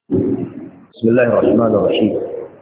بسم الله الرحمن الرحيم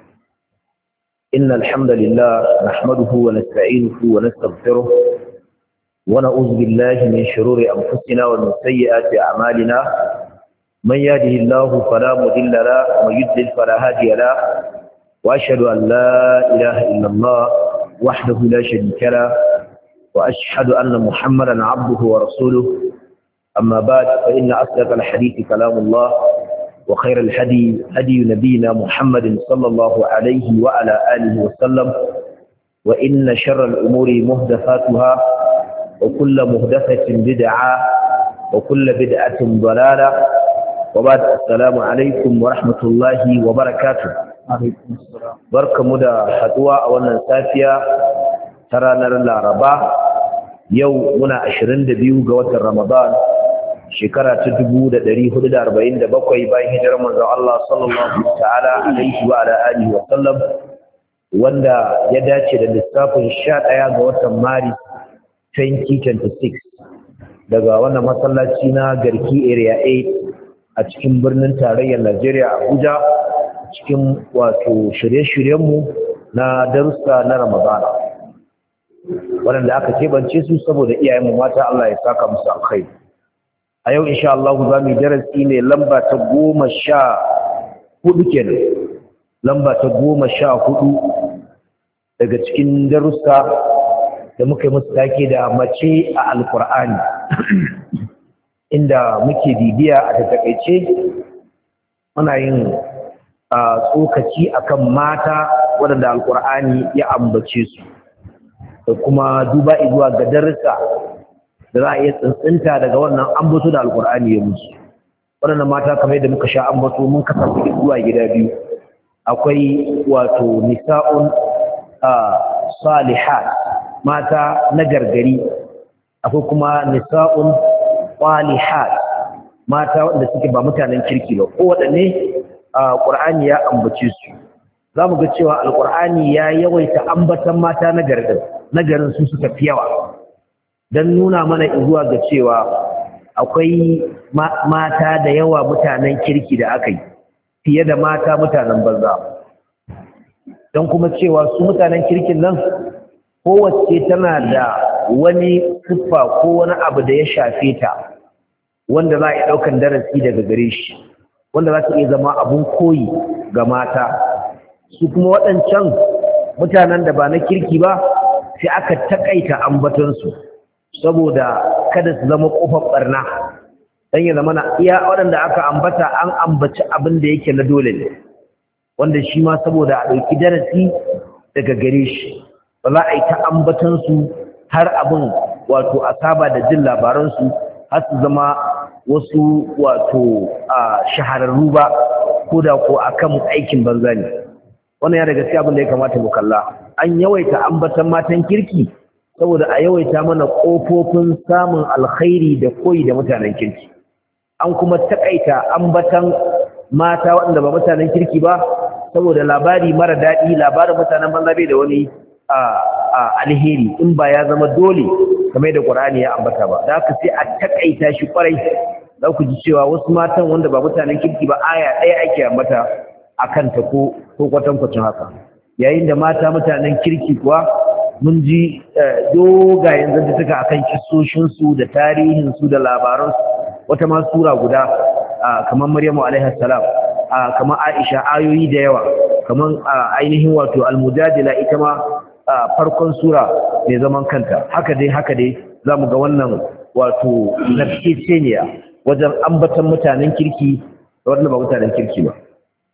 إن الحمد لله نحمده ونستعينه ونستغفره ونعوذ بالله من شرور أنفسنا ومن سيئات أعمالنا من يهده الله فلا مضل له ومن يضلل فلا هادي له وأشهد أن لا إله إلا الله وحده لا شريك له وأشهد أن محمدا عبده ورسوله أما بعد فإن أصدق الحديث كلام الله وخير الهدي هدي نبينا محمد صلى الله عليه وعلى آله وسلم وإن شر الأمور محدثاتها وكل محدثة بدعة وكل بدعة ضلالة وبعد السلام عليكم ورحمة الله وبركاته. بركة مدى حدوى أولا سافية ترانا العرباء يومنا 22 ga watan Ramadan shekara ta 1447 bayan hijirar manzon Allah sallallahu ta'ala alaihi wa ala alihi wa sallam, wanda ya dace da lissafin 11 ga watan Maris 2026 daga wannan masallaci na Garki Area 8 a cikin birnin tarayyar Najeriya Abuja, cikin wato shirye-shiryenmu na darussa na Ramadana waɗanda aka keɓance su saboda iyayenmu mata. Allah ya saka musu alkhairi. A yau insha Allah za mu yi darasi ne lamba ta 14 kenan, lamba ta 14 daga cikin darussa da muka yi musu take da mace a Alƙur'ani, inda muke bibiya a takaice muna yin tsokaci akan mata waɗanda Alƙur'ani ya ambace su da kuma duba zuwa ga darussa da za a iya tsintsinta daga wannan ambato da Alƙur'ani ya musu. Waɗannan mata kamar yadda muka sha ambato mun kasance zuwa gida biyu. Akwai wato nisa'un salihat, mata na gargari. Akwai kuma nisa'un salihat, mata waɗanda suke ba mutanen kirki ba. Ko waɗanne Ƙur'ani ya ambace su. Za mu ga cewa Alƙur'ani ya yawaita ambatan mata na garin su suka fi yawa, don nuna mana zuwa ga cewa akwai mata da yawa mutanen kirki da aka yi fiye da mata mutanen banza, don kuma cewa su mutanen kirkin nan kowace tana da wani siffa ko wani abu da ya shafe ta wanda za a yi ɗaukan darasi daga gare shi, wanda za ta iya zama abun koyi ga mata. Su kuma waɗancan mutanen da ba na kirki ba sai aka taƙaita ambatansu saboda kada su zama kofar barna, dan ya zama na iya waɗanda aka ambata an ambaci abin da yake na dole ne, wanda shi ma saboda a ɗauki darasi daga gare shi ba za a yi ta ambatan su har abin wato a saba da jin labaransu har su zama wasu wato shahararru ba, ko da ko akan aikin banza ne. Wannan ya daga abin da ya kamata mu kalla. An yawaita ambatan matan kirki saboda a yawaita mana ƙofofin samun alkhairi da koyi da mutanen kirki. An kuma taƙaita ambatan mata waɗanda ba mutanen kirki ba saboda labari mara daɗi, labarin mutanen banza bai da wani alheri in ba ya zama dole kamar da Qur'ani ya ambata ba. Da haka sai a taƙaita shi kwarai. Za ku ji cewa wasu matan wanda ba mutanen kirki ba aya ɗaya ake ambata a kanta ko kwatankwacin haka, yayin da mata mutanen kirki kuwa mun ji dogayen zantuka akan kissoshinsu da tarihinsu da labaransu. Wata ma sura guda kamar Maryamu alaiha salam, kamar Aisha ayoyi da yawa, kamar ainihin wato Al-Mujadila ita ma farkon sura mai zaman kanta. Haka dai za mu ga wannan wato nafiseniya wajen ambatan mutanen kirki da waɗanda ba mutanen kirki ba.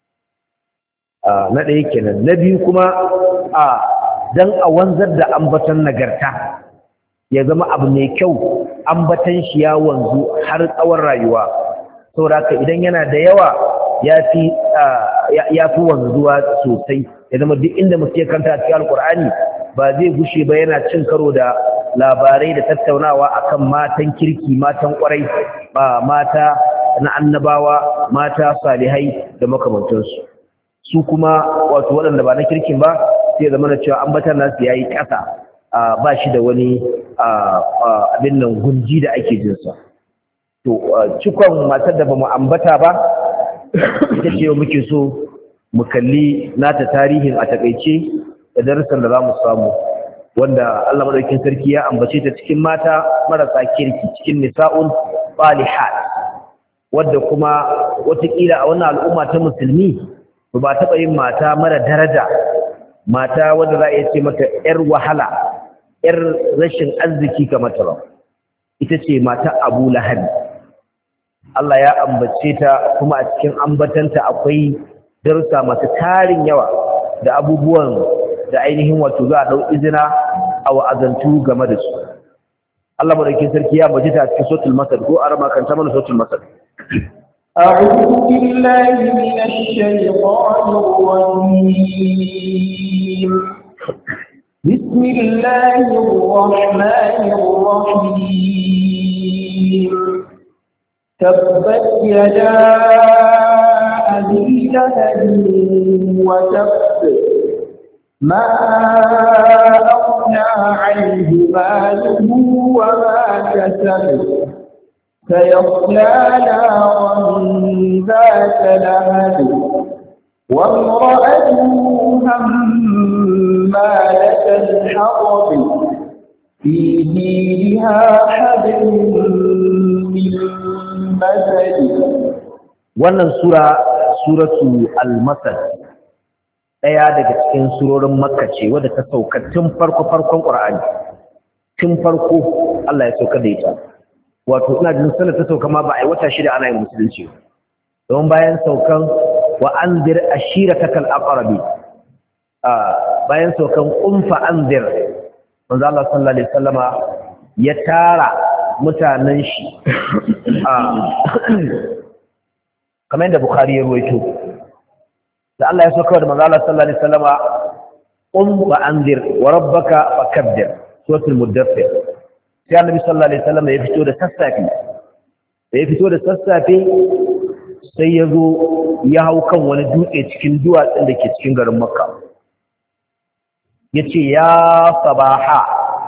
Na ɗaya kenan. Na biyu kuma don a wanzar da ambatan nagarta ya zama abu mai kyau, ambatan shi ya wanzu har tsawon rayuwa, saboda haka idan yana da yawa ya fi wanzuwa sosai. Ya zama duk inda mutum ya kanta a cikin Alƙur'ani ba zai gushe ba yana cin karo da labarai da tattaunawa akan matan kirki, matan ƙwarai, mata na annabawa, mata salihai da makamantansu. Su kuma wato waɗanda ba na kirkin ba sai zama da cewa ambatan nasu yayi ƙasa, ba shi da wani abin nan gunji da ake jinsa. To cikon matar da ba mu ambata ba ita ce muke so mu kalli nata tarihin a takaice da darussan da za mu samu, wanda Allah madaukakin sarki ya ambace ta cikin mata marasa kirki, cikin nisa'un salihat, wadda kuma watakila a wannan al'umma ta musulmi ba taɓa yin mata mara daraja, mata wadda za a iya ce mata 'yar wahala, 'yar rashin arziki kamar ta ba. Ita ce mata Abu Lahab. Allah ya ambace ta, kuma a cikin ambatanta akwai darussa masu tarin yawa da abubuwan da ainihin wato za a ɗau izina a wa'azantu game da su. Allah madaukakin sarki ya ambace ta a cikin suratul Masad, ko arama kan ta mana suratul Masad. أعوذ بالله من الشيطان الرجيم. بسم الله الرحمن الرحيم. تبت يدا أبي لهب وتب ما أغنى عنه ماله وما كسب سيصلى نارا ذات لهب وامرأته حمالة الحطب في جيدها حبل من مسد. wannan suratu al-Masad ɗaya daga cikin surorin Makka ce wadda ta sauka tun farkon Qur'ani, tun farko Allah ya sauka da ita. Wato ina jin sanar ta sauka ma ba a yi wata shida ana yin musulunci, don bayan saukan wa anzir ashiratakal aqrabi, bayan saukan fa anzir, manzo Allah sallallahu alaihi wasallama ya tara mutanen shi kamar yadda Bukhari ya ruwaito, da Allah ya sauka da manzo Allah sallallahu alaihi wasallama fa anzir wa rabbaka fakabbir, suratul Muddaththir. Sai Annabi sallallahu alaihi wasallam ya fito da sassafe, sai ya zo ya hau kan wani dutse cikin duwatsun da ke cikin garin Makka. Yace ya sabaha,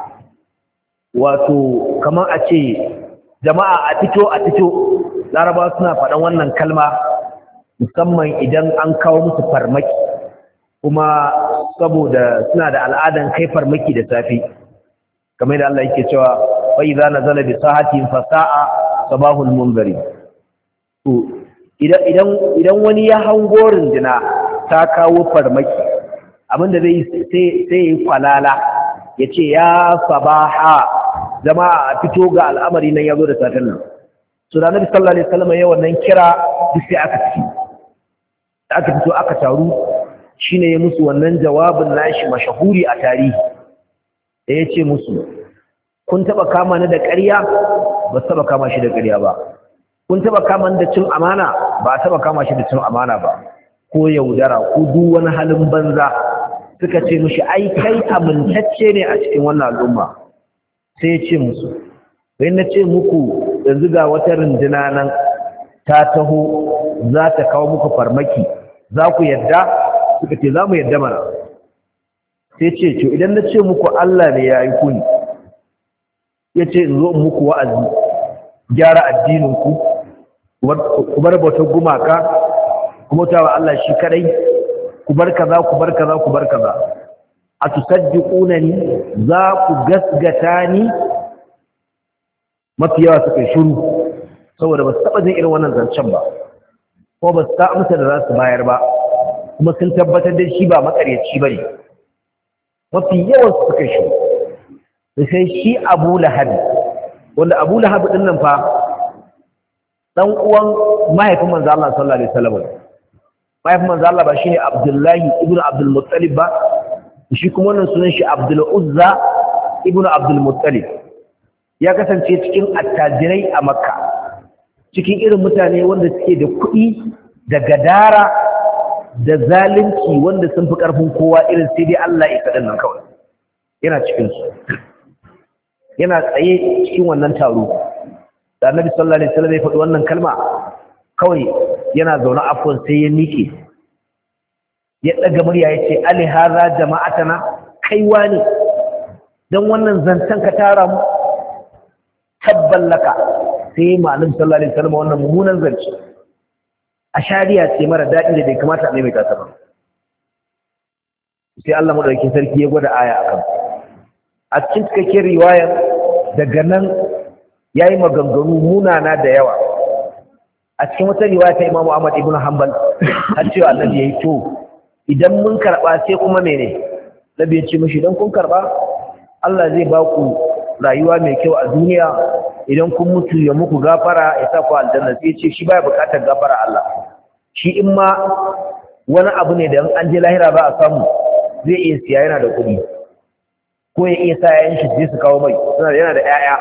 wato kamar a ce jama'a a fito, Laraba suna faɗan wannan kalma musamman idan an kawo musu farmaki, kuma saboda suna da al'adan kai farmaki da safe, kamar da Allah yake cewa fa idza nazala bi sahatin fa sa'a sabahul munzari. To idan wani ya hango runduna ta kawo farmaki, abinda zai sai yi kwalala yace ya sabaha, jama'a a fito ga al'amari nan yazo da safen nan. So da Annabi sallallahu alaihi wasallam ya wannan kira duk sai aka fito aka taru, shine ya musu wannan jawabin nashi mashahuri a tarihi. Da ya ce musu, kun taba kama ni da ƙarya? Ba taba kama shi da ƙarya ba. Kun taba kama ni da cin amana? Ba taba kama shi da cin amana ba. Ko yaudara ko duk wani halin banza. Suka ce mushi, ai kai amintacce ne a cikin wannan al'umma. Sai ya ce musu, bai na ce muku yanzu ga wata runduna nan ta taho za ta kawo muku farmaki, za ku yadda? Suka ce za mu yadda mana. Sai ce, to idan na ce muku Allah ne ya yi kuni, ya ce in zo in muku wa'azi, gyara addininku, ku bar bautar gumaka, ku bauta wa Allah shi kadai, ku bar kaza, a tusaddiquna ni, za ku gasgata ni? Mafi yawa suka shiru, saboda ba su taɓa jin irin wannan zancen ba, ko ba su ta amsa da za su bayar ba, kuma sun tabbatar da shi ba makaryaci ba ne. Mafi yawan suka shi da sai shi Abu Lahab, wanda Abu Lahab din nan fa dan uwan mahaifin manzo Allah sallallahu alaihi wasallam. Mahaifin manzo Allah ba shine Abdullahi ibn Abdul Muttalib ba, shi kuma wannan sunan shi Abdul Uzza ibn Abdul Muttalib. Ya kasance cikin attajirai a Makka, cikin irin mutane wanda suke da kuɗi da gadara da zalunci, wanda sun fi ƙarfin kowa, irin sai dai Allah ya kaɗan nan kawai. Yana cikinsu, yana tsaye cikin wannan taro da Annabi sallallahu alaihi wasallam ya faɗi wannan kalma, kawai yana zaune afwan sai ya miƙe, ya ɗaga murya ya ce, ali hadha jama'atana, kaiwa ne dan wannan zantan ka tara mu? Tabban laka. Sai Annabi sallallahu alaihi wasallam wannan mummunan zance, ashariya ce mara daɗi da bai kamata a maimaita ta ba. Sai Allah madaukakin sarki ya gwada aya akan a cikin cikakken riwaya daga nan yayi maganganu munana da yawa. A cikin wata riwaya ta Imam Ahmad ibn Hanbal har cewa annabi yayi to idan mun karba sai kuma mene nabi ya ce mishi idan kun karba Allah zai ba ku rayuwa mai kyau a duniya, idan kun mutu ya muku gafara ya sa ku aljanna. Sai ce shi baya bukatar gafara Allah, shi in ma wani abu ne da an je lahira ba a samu zai iya siya, yana da kuɗi ko ya iya sa yayin shi je su kawo mai, yana da 'ya'ya.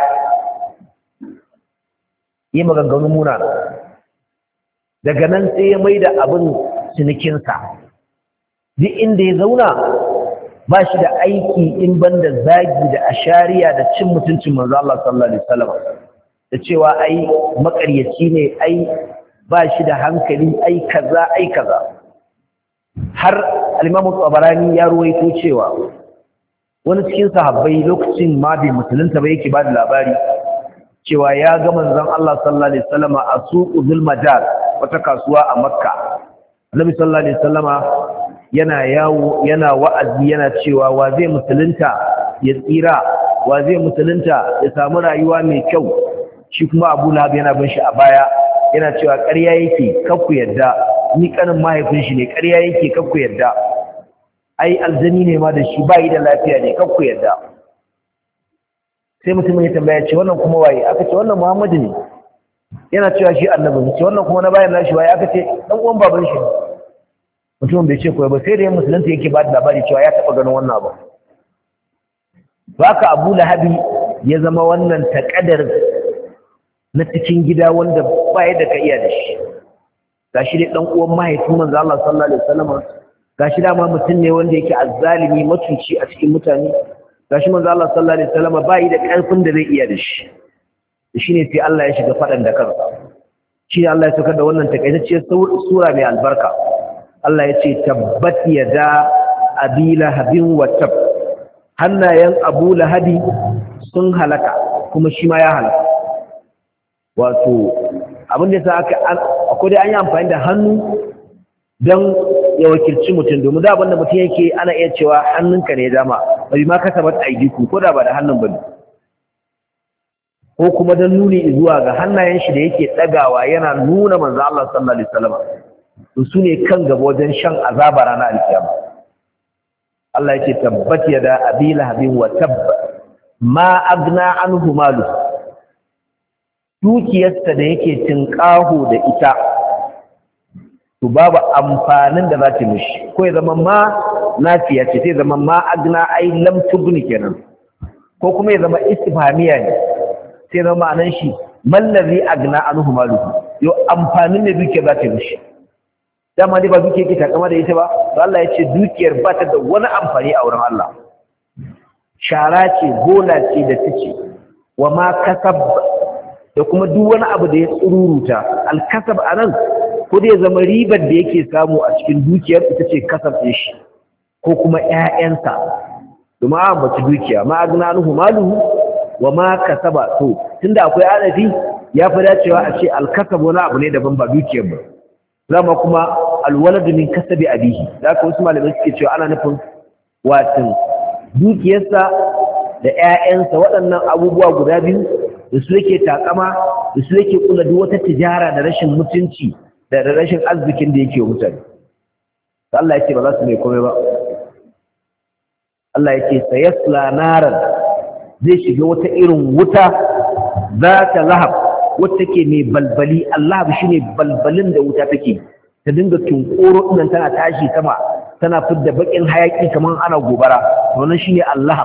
Yi maganganun muna daga nan sai ya mai da abin cinikinsa. Duk inda ya zauna ba shi da aiki in banda zagi da ashariya da cin mutuncin manzo Allah sallallahu alaihi wasallam, da cewa ai makaryaci ne, ai ba shi da hankali, ai kaza. Har al-Imam Tabarani ya ruwaito cewa wani cikin sahabbai lokacin ma bai musulunta ba yake ba da labari cewa ya ga manzon Allah sallallahu alaihi wasallam a suqu Dhul Majal, wata kasuwa a Makka. Annabi sallallahu alaihi wasallama yana yawo, yana wa'azi, yana cewa wa zai musulunta ya tsira, wa zai musulunta ya samu rayuwa mai kyau. Shi kuma Abu Lahab yana bin shi a baya yana cewa ƙarya yake, kakku yadda, ni kanin mahaifin shi ne, ƙarya yake, kakku yadda, ai aljani ne ma da shi, ba yi da lafiya ne, kakku yadda. Sai mutumin ya tambaya ce wannan kuma waye? Aka ce wannan Muhammadu ne, yana cewa shi annabi ne. Ce wannan kuma na bayan nashi waye? Aka ce dan uwan baban shi ne. Mutumin bai ce koyi ba, sai da yin musulunta yake ba da labari cewa ya taɓa ganin wannan abu. Ba ka Abu Lahabi ya zama wannan taƙadar na cikin gida wanda ba yadda ka iya da shi. Ga shi dai ɗan uwan mahaifin manzo Allah sallallahu alaihi wasallam, ga shi dama mutum ne wanda yake azzalimi, matuci a cikin mutane. Ga shi manzo Allah sallallahu alaihi wasallam ba yi da ƙarfin da zai iya da shi. Shi ne sai Allah ya shiga faɗan da kansa. Shi ne Allah ya saukar da wannan takaitacciyar sura mai albarka. Allah ya ce tabbat yada abi lahabin wa tab, hannayen Abu Lahabi sun halaka kuma shi ma ya halaka. Wato abin da yasa akwai dai an yi amfani da hannu don ya wakilci mutum, domin da abin da mutum yake ana iya cewa hannunka ne dama, bai ma kasabat aidiku ko da ba da hannun bane, ko kuma don nuni zuwa ga hannayen shi da yake ɗagawa yana nuna manzo Allah sallallahu alaihi wasallam. Su ne kan gaba wajen shan azaba ranar alkiyama. Allah ya ce tabbat yada abi lahabin wa tabba ma agna anhu malu, dukiyarsa da yake tinkaho da ita to babu amfanin da za ta mishi, ko ya zama ma nafiya ce, sai zama ma agna ai lam tubni kenan, ko kuma ya zama istifhamiya ne, sai zama ma'anan shi mallazi agna anhu malu, yo amfanin da dukiyar za ta mishi. Dama dai ba dukiyar ke takama da ita ba, to Allah ya ce dukiyar ba ta da wani amfani a wurin Allah, shara ce, bola ce da take. Wa ma kasab, da kuma duk wani abu da ya tsururuta. Al-kasab anan ko dai zama ribar da yake samu a cikin dukiyar ita ce kasab ɗin shi, ko kuma ƴaƴansa. Domin an bace dukiya ma agnanuhu maluhu wa ma kasaba, to tunda akwai adafi ya fi dacewa a ce al-kasab wani abu ne daban ba dukiyar ba. Zama kuma alwaladu min kasabi abihi, da haka wasu malamai suke cewa ana nufin watan dukiyarsa da ƴaƴansa, waɗannan abubuwa guda biyu da su yake takama, da su yake kula duk wata tijara da rashin mutunci da rashin arzikin da yake mutane. Allah yake ba za su mai komai ba. Allah yake sayasla naran, zai shiga wata irin wuta za ta lahab, wata ke mai balbali. Allah shi ne balbalin da wuta take, ta dinga tunkoro ɗinan tana tashi sama, tana fidda baƙin hayaƙi kamar ana gobara. Wannan shi ne Allah.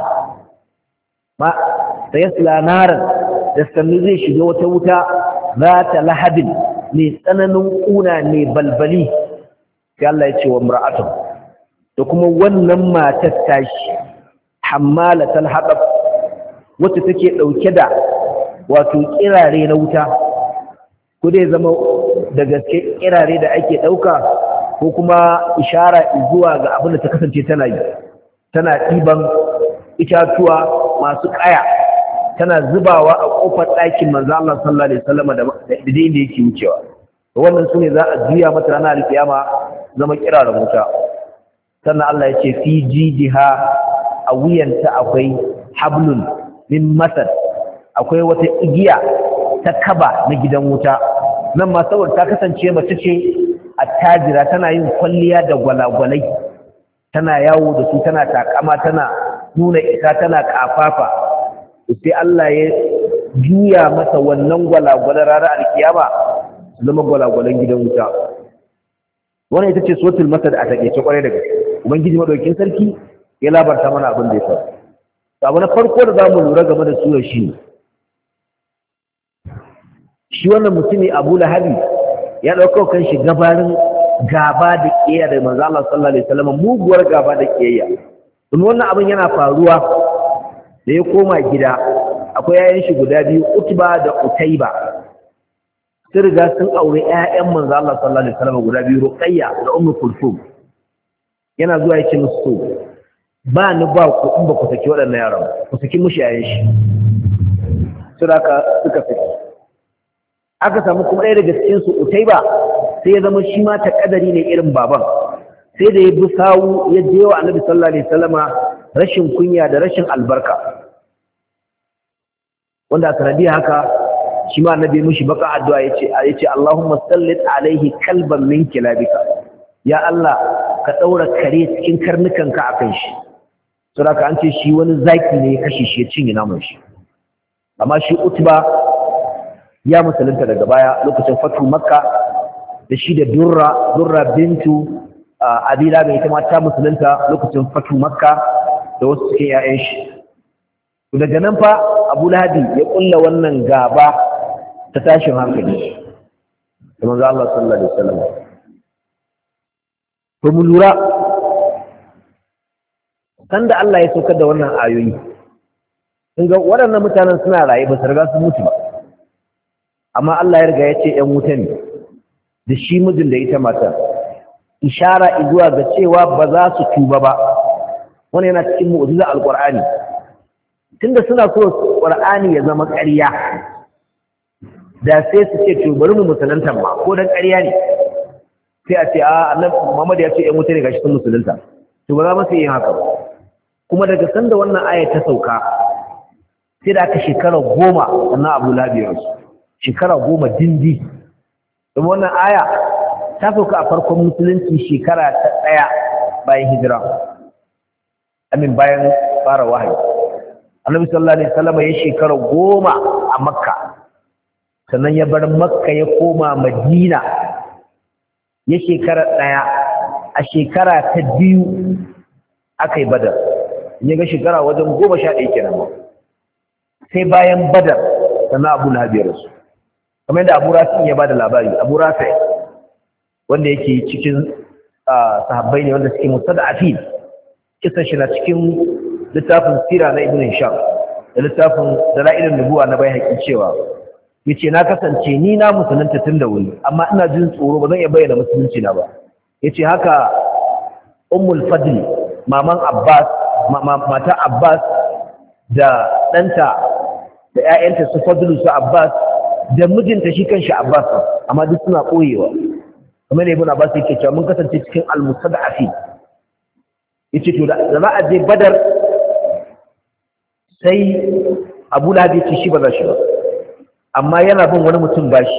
Ma ta yasla naran, da sannu zai shiga wata wuta za ta lahabin, mai tsananin ƙuna mai balbali. Sai Allah ya ce wa mura'atun, da kuma wannan matar tashi hammalatal haɗab, wacce take ɗauke da wato kirare na wuta, ko dai zama da gaske kirare da ake ɗauka, ko kuma ishara zuwa ga abin da ta kasance tana yi. Tana ɗiban itatuwa masu ƙaya, tana zubawa a ƙofar ɗakin manzo Allah sallallahu alaihi wasallam da inda yake wucewa. wannan sune za a juya mata ranar alkiyama zama kiraran wuta. Sannan Allah ya ce fi jidiha, a wuyanta akwai hablun min masad, akwai wata igiya ta kaba na gidan wuta. Nan ma saboda ta kasance mace ce attajira, tana yin kwalliya da gwalagwalai, tana yawo da su, tana takama, tana nuna isa, tana kafafa, sai Allah ya juya mata wannan gwalagwalar ranar alkiyama zama gwalagwalan gidan wuta. Wannan ita ce suratul masad a takeice kwarai da gaske. Ubangiji madaukakin sarki ya labarta mana abin da ya faru. Abu na farko da zamu lura game da surar shi wannan mutumi Abu Lahabi ya dauko kanshi gabarin gaba da kiyaya da manzo Allah sallallahu alaihi wasallam, muguwar gaba da kiyaya. Kuma wannan abin yana faruwa da ya koma gida, akwai yayan shi guda biyu, Utba da Utayba. Sun riga sun aure ƴaƴan manzo Allah sallallahu alaihi wasallam guda biyu, Ruqayya da Ummu Kulthum. Yana zuwa yake musu to ba ni ba ku in ba ku saki waɗannan yaran, ku saki mushi yayan shi. Suka saki. Aka samu kuma ɗaya daga cikin su Utayba, sai ya zama shi ma ta kadari ne irin baban. Sai da ya bi sawu ya je wa Annabi sallallahu alaihi wasallama rashin kunya da rashin albarka, wanda a sanadiyar haka shi ma Annabi mushi baka addu'a yace Allahumma sallit alaihi kalban min kilabika, ya Allah ka daura kare cikin karnukanka akan shi. Saboda an ce shi wani zaki ne ya kashe shi ya cinye naman shi. Amma shi Utba ya musulunta daga baya lokacin fatu Makka, da shi da Durra bintu Abila mai ita ma ta musulunta lokacin fatu Makka da wasu cikin 'ya'yan shi. Daga nan fa Abu Lahabi ya kulla wannan gaba ta tashin hankali da manzo Allah sallallahu alaihi wasallam. To mu lura, sanda Allah ya saukar da wannan ayoyi, kun ga waɗannan mutanen suna raye ba su riga sun mutu ba, amma Allah ya riga ya ce ‘yan wuta ne da shi mijin da ita mata, ishara zuwa ga cewa ba za su tuba ba. Wani yana cikin mu'ujizar alƙur'ani, tunda suna so ƙur'ani ya zama ƙarya, da sai su ce to bari mu musulunta ma ko dan ƙarya ne, sai a ce a annabi Muhammad ya ce ‘yan wuta ne gashi sun musulunta, to ba za mu yin haka ba. Kuma daga sanda wannan aya ta sauka, sai da aka shekara 10 wannan Abu Lahab ya rasu, shekara 10 dindi. Kuma wannan aya ta sauka a farkon musulunci shekara ta 1 bayan hijira, bayan fara wahayi. Annabi sallallahu alaihi wasallam ya shekara 10 a Makka, sannan ya bar Makka ya koma Madina, ya shekara 1. A shekara ta 2 aka yi Badar, ya ga shekara wajen 11 kenan ba. Sai bayan Badar sannan Abu Lahab ya rasu. Kamar yadda Abu Rafi ya bada labari, Abu Rafi wanda yake cikin sahabbai ne wanda suke mustada'afin, kisan shi na cikin littafin sira na Ibn Hisham da littafin Dalailun Nubuwa na Baihaqi, cewa yace na kasance ni na musulunta tun da wuri, amma ina jin tsoro ba zan iya bayyana musulunci na ba. Yace haka Ummul Fadl, maman Abbas, mata Abbas da ɗanta da ‘ya'yanta su Fadlu su Abbas da mijinta shi kanshi Abbas, amma duk suna ɓoyewa. Kamar Ibn Abbas yake cewa mun kasance cikin al-mustada'afin. Yace to da za a je Badar, sai Abu Lahab yace shi ba za shi ba, amma yana bin wani mutum bashi.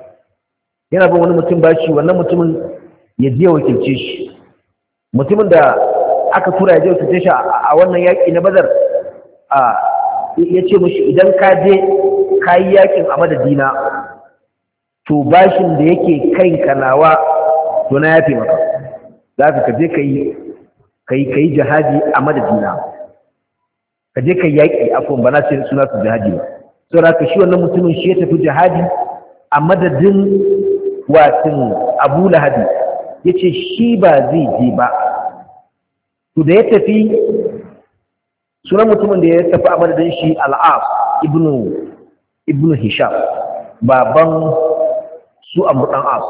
Wannan mutumin ya je wakilce shi. Mutumin da aka tura ya je wakilce shi a wannan yaƙi na Badar, ya ce mashi idan ka je ka yi yakin a madadina, to bashin da yake kai kanawa to na yafe maka, za ka je ka yi jihadi a madadina, ka je ka yi yaƙi afon ba na ce suna su jihadi ba. Sau da ka shi wannan mutumin shi ya tafi jihadi a madadin watin Abu Lahabi, ya ce shi ba zai je ba. To da ya tafi, sunan mutumin da ya tafi a madadin shi Al-As ibnu Hisham, baban su Amr dan As.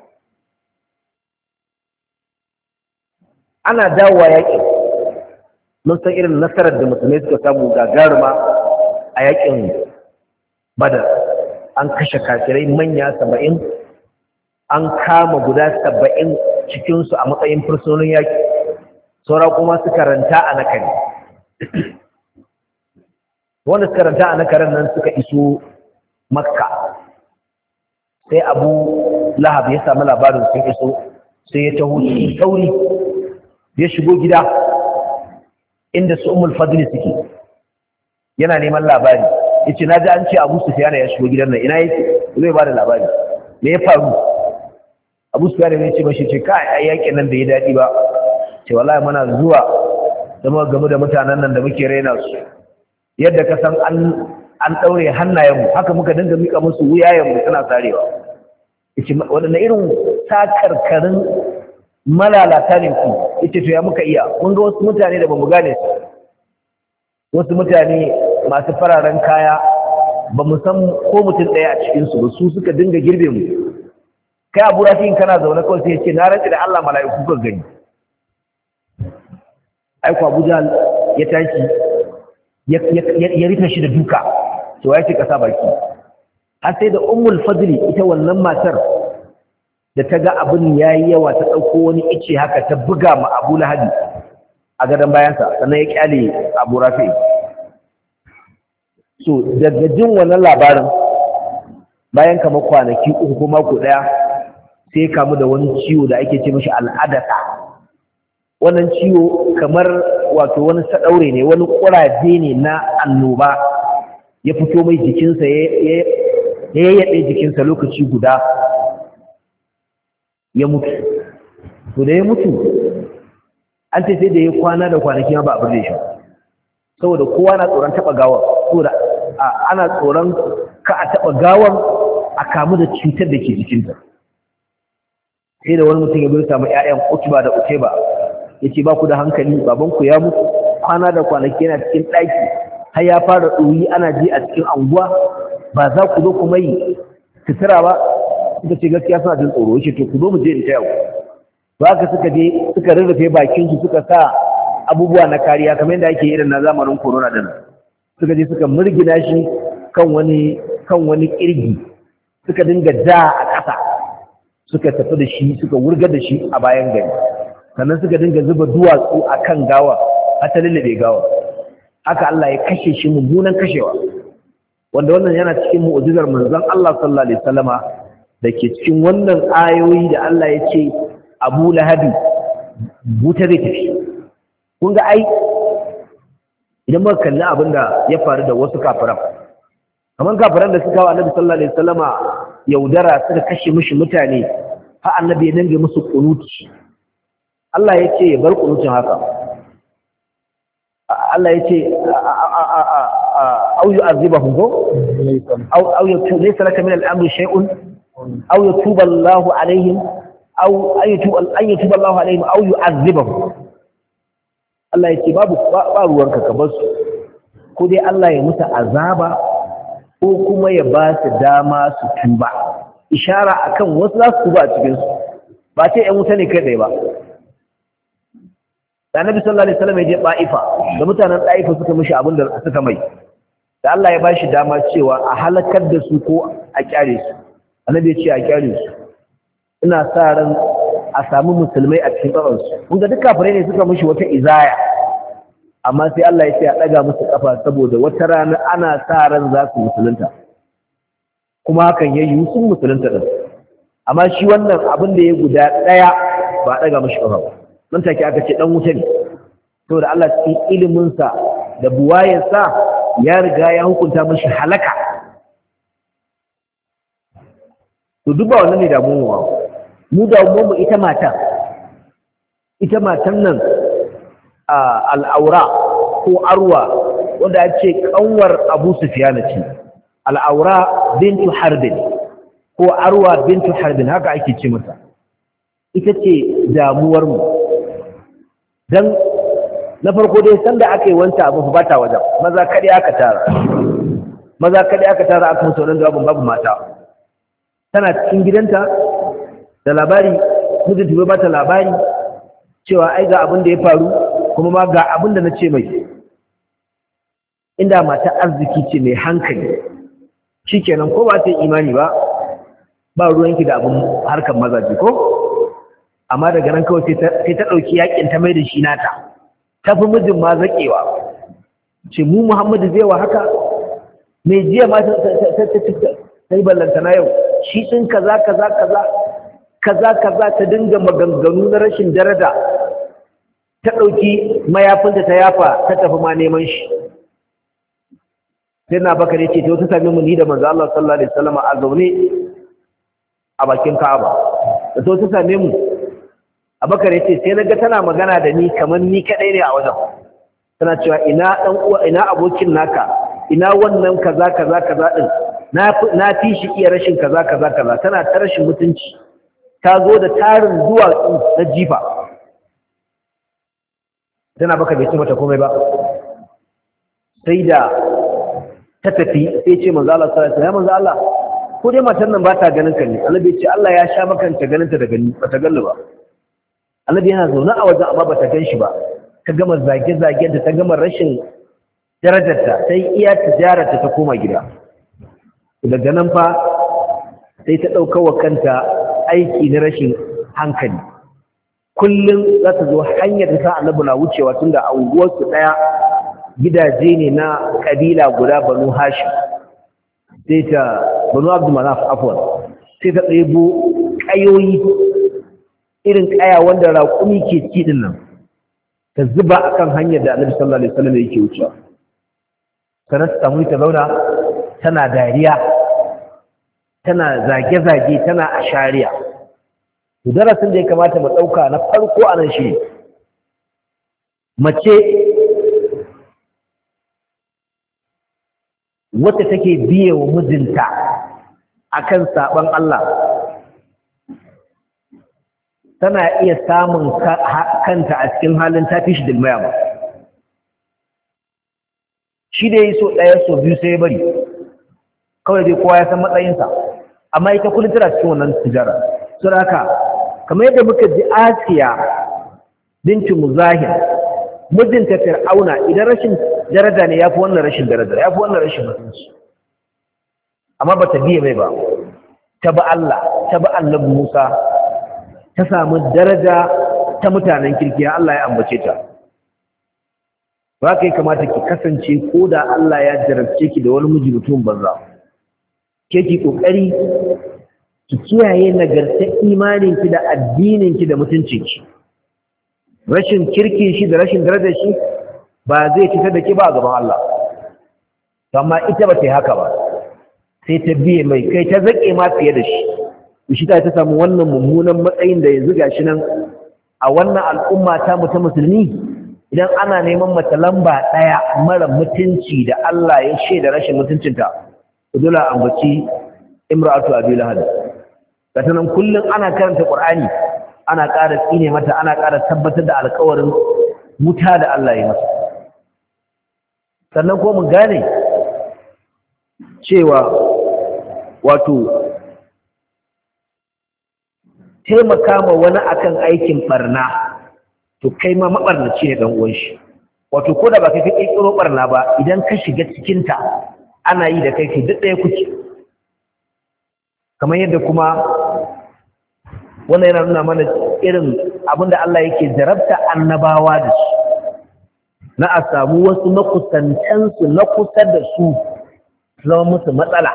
Ana dawowa yaƙin, mun san irin nasarar da musulmai suka samu gagaruma a yaƙin Badar. An kashe kafirai manya 70, an kama guda 70 cikinsu a matsayin fursunonin yaƙi, saura kuma suka ranta a nakari. Wanda suka ranta a nakarin nan suka iso Makka, sai Abu Lahab ya samu labarin sun iso, sai ya taho cikin sauri ya shigo gida inda su Ummul Fadl suke, yana neman labari. Yace na ji an ce Abu Sufyan ya shigo gidan nan, ina yake? Zai ba da labari. Me ya faru? Abu Sufyan ne ce mashi, ce kai ai yakin nan da ya dadi ba. Ce wallahi muna zuwa da muka game da mutanen nan da muke raina su, yadda ka san an daure hannayenmu haka muka dinga mika musu wuyayenmu suna sarewa. Yace wadannan irin sakarkarin malalata ne ku? Yace to ya muka iya, mun ga wasu mutane da bamu gane su, wasu mutane masu fararen kaya ba mu san ko mutum ɗaya a cikinsu ba, su suka dinga girbe mu. Kai Abu Rafi'in kana zaune kawai sai ya ce na rantsi da Allah mala'iku ka gani. Aiko Abu Jahl ya tashi ya rufe shi da duka, to ya ce ka sa baki. Har sai da Ummul Fadli ita wannan matar da ta ga abin yayi yawa ta ɗauko wani ice haka ta buga ma Abu Lahab a gadon bayansa, sannan ya kyale Abu Rafi'. So daga jin wannan labarin bayan kamar kwanaki 3 ko mako daya sai ya kamu da wani ciwo da ake ce mishi al'adata. Wannan ciwo kamar wato wani sadaure ne, wani kuraje ne na annoba ya fito mai jikinsa, ya yaɗe jikinsa lokaci guda ya mutu. To da ya mutu an ce sai da ya kwana da kwanaki ma ba a birne shi, saboda kowa na tsoron taɓa gawar, saboda ana tsoron ka a taɓa gawar a kamu da cutar da ke jikinta. Sai da wani mutum ya bai samu ‘ya'yan Utba da Uteba ya ce ba ku da hankali, babanku ya mutu kwana da kwanaki yana cikin ɗaki, har ya fara ɗoyi ana ji a cikin anguwa, ba za ku zo kuma yi sutura ba? Suka ce gaskiya suna jin tsoro. Ya ce to ku zo mu je in taya ku. Ba ka suka je suka rarrafe bakin su, suka sa abubuwa na kariya kamar yadda ake irin na zamanin corona din. Suka je suka murgina shi kan wani kirgi, suka dinga ja a ƙasa, suka tafi da shi, suka wurgar da shi a bayan gari, sannan suka dinga zuba duwatsu a kan gawa har ta lullube gawa. Haka Allah ya kashe shi mummunan kashewa, wanda wannan yana cikin mu'jizar manzon Allah sallallahu alaihi wasallama da ke cikin wannan ayoyi da Allah ya ce Abu Lahab wuta zai tafi. Kun ga ai idan muka kalli abin da ya faru da wasu kafiran, kamar kafiran da suka wa Annabi sallallahu alaihi wasallama yaudara, suka kashe mishi mutane, har Annabi ya dange musu kunuti. Allah ya ce ya bar kunutin haka. Allah ya ce au yu'azibahum aw yatubu laysa laka min al-amri shay'un aw yatuba Allahu alaihim aw ayyatuba Allahu alaihim aw yu'azibahum. Allah ya ce ba ruwanka ka bar su, ko dai Allah ya musu azaba ko kuma ya ba su dama su tuba. Ishara akan wasu za su tuba a cikin su, ba ce ƴan wuta ne kai tsaye ba. Da Annabi sallallahu alaihi wasallam ya je Ba'ifa, da mutanen Ba'ifa suka mishi abin da suka mai, da Allah ya bashi dama cewa a halakar da su ko a kyare su. Annabi ya ce a kyare su, ina sa ran a samu musulmai a cikin tsaronsu. Kun ga duk kafirai ne suka mishi wata izaya, amma sai Allah ya ce a ɗaga musu ƙafa saboda wata rana ana sa ran za su musulunta, kuma hakan ya yi sun musulunta ɗin. Amma shi wannan abin da ya guda ɗaya ba a ɗaga mishi ƙafa ba, nan take aka ce ɗan wuta ne, saboda Allah cikin iliminsa da buwayensa ya riga ya hukunta mishi halaka. To duk ba wannan ne damuwa, mu damuwa mu ita matan nan al'aura ko arwa, wanda ya ce ƙanwar Abu Sufyan ce, al'aura bintu Harbin ko arwa bintu Harbin, haka ake ce mata. Ita ce damuwarmu, don na farko dai sanda aka yi wanta abu ba ta wajen, maza kaɗai aka tara aka mutu wannan jawabin, babu mata. Tana cikin gidanta da labari, mijinta bai bata labari cewa ai ga abin da ya faru, kuma ma ga abin da na ce mai. Inda mata arziki ce mai hankali, shikenan ko ba ta yi imani ba, ba ruwanki da abin harkar mazaji ko amma daga nan kawai sai ta ɗauki yakin ta mai da shi nata ta fi mijin ma zaƙewa ce mu Muhammadu zai wa haka mai jiya ma ta yi ballanta na yau shi ɗin kaza ta dinga maganganu na rashin daraja ta ɗauki mayafinta ta yafa ta tafi ma neman shi sai na bakar ya ce ta wata sami mu ni da manzo Allah sallallahu alaihi wasallam a zaune a bakin Ka'aba da ta wata same mu Abakar ya ce sai naga tana magana da ni kamar ni kadai ne a wajen tana cewa ina dan uwa ina abokin naka ina wannan kaza din na fi shi iya rashin kaza tana ta rashin mutunci ta zo da tarin duwatsu na jifa tana baka bai ce mata komai ba sai da ta tafi sai ce manzo Allah sallallahu alaihi wasallam manzo Allah ko dai matan nan ba ta ganin ka ne Allah bai ce Allah ya sha makanta ganin ta da gani ba ta ganni ba Annabi yana zaune a wajen amma bata gan shi ba ta gama zage-zagen ta gama rashin darajarta sai iya tijararta ta koma gida daga nan fa sai ta ɗauka wa kanta aiki na rashin hankali kullum za ta zo hanyar da sa Annabi na wucewa tunda a unguwarsu ɗaya gidaje ne na kabila guda Banu Hashim sai ta Banu Abdul Manaf afwan sai ta ɗebo ƙayoyi irin kaya wanda raƙumi ke ci din nan ta zuba akan hanyar da Annabi sallallahu alaihi wasallam yake wucewa sanar ta mu ta zauna tana dariya tana zage-zage tana ashariya to darasin da ya kamata mu dauka na farko anan shi mace wacce take biye wa mijinta akan saban Allah tana iya samun kanta a cikin halin tafi shi dilmaya ba shi da yi so ɗaya so biyu sai ya bari kawai dai kowa ya san matsayinsa amma ita kullum tana cikin wannan tijara sun haka kamar yadda muka ji Asiya binti Muzahir mijinta Fir'auna idan rashin daraja ne yafi wannan rashin daraja yafi wannan rashin mutunci amma bata biye mai ba ta ba Allah ta ba Annabi Musa ta samu daraja ta mutanen kirki Allah ya ambace ta ba kai kamata ki kasance ko da Allah ya jarabce ki da wani miji mutum banza ke ki kokari ki kiyaye nagartar imanin ki da addinin ki da mutuncin ki rashin kirki shi da rashin darajar shi ba zai fitar da ki ba a gaban Allah amma ita ba ta yi haka ba sai ta biye mai kai ta zake ma fiye da shi shi ta samu wannan mummunan matsayin da yanzu gashi nan a wannan al'umma ta mu ta musulmi idan ana neman mace lamba daya mara mutunci da Allah ya shaida rashin mutuncinta dole ambaci imra'atu abi lahab kata nan kullun ana karanta qur'ani ana ƙara tsine mata ana ƙara tabbatar da alƙawarin wuta da Allah ya masa sannan ko mu gane cewa wato taimaka ma wani akan aikin barna to kai ma mabarnaci ne dan uwan shi wato ko da ba kai ka kirkiro barna ba idan ka shiga cikin ta ana yi da kai duk ɗaya kuke kamar yadda kuma wannan yana nuna mana irin abinda Allah yake jarabta annabawa da su na a samu wasu makusantansu na kusa da su zama musu matsala